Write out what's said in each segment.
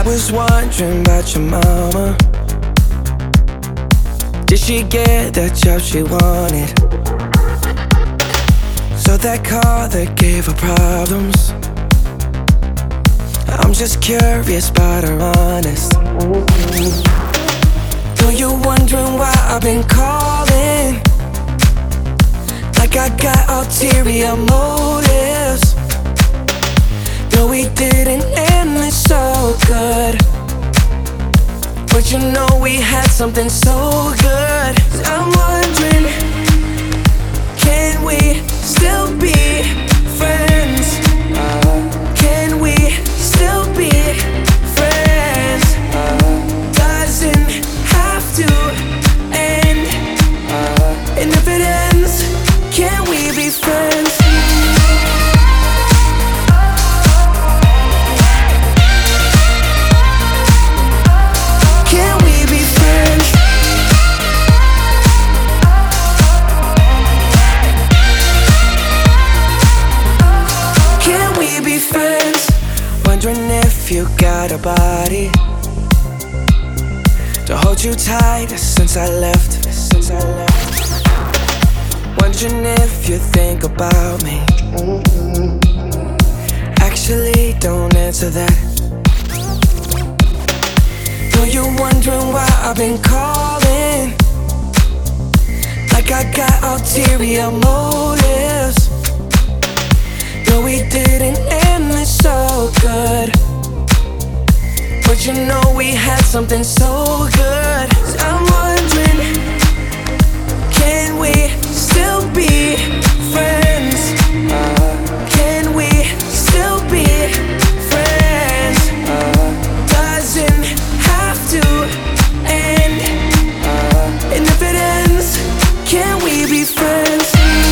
was wondering about your mama. Did she get that job she wanted? So that car that gave her problems. I'm just curious about her honest. Know you're wondering why I've been calling, like I got ulterior motives. No, we didn't end this so good, but you know we had something so good. I'm wondering, can we still be friends? Can we still be friends? Doesn't have to end, and if it ends, can we be friends? Wondering if you got a body to hold you tight since I left. Wondering if you think about me. Actually, don't answer that. Know you're wondering why I've been calling, like I got ulterior motives. No, we didn't end this so good, but you know we had something so good. I'm wondering, can we still be friends? Can we still be friends? Doesn't have to end, and if it ends, can we be friends?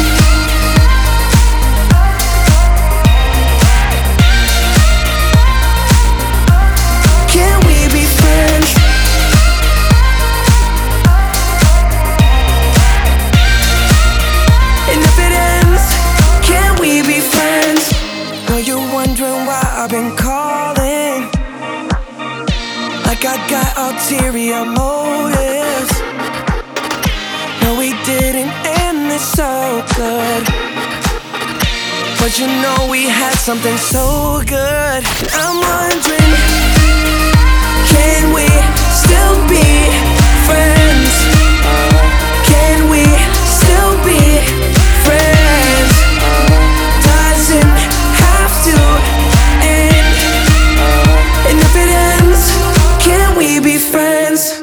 I've been calling, like I got ulterior motives. No, we didn't end this so good, but you know we had something so good. I'm wondering, can we still be friends? Can we still be friends? Doesn't have to. And if it ends, can we be friends?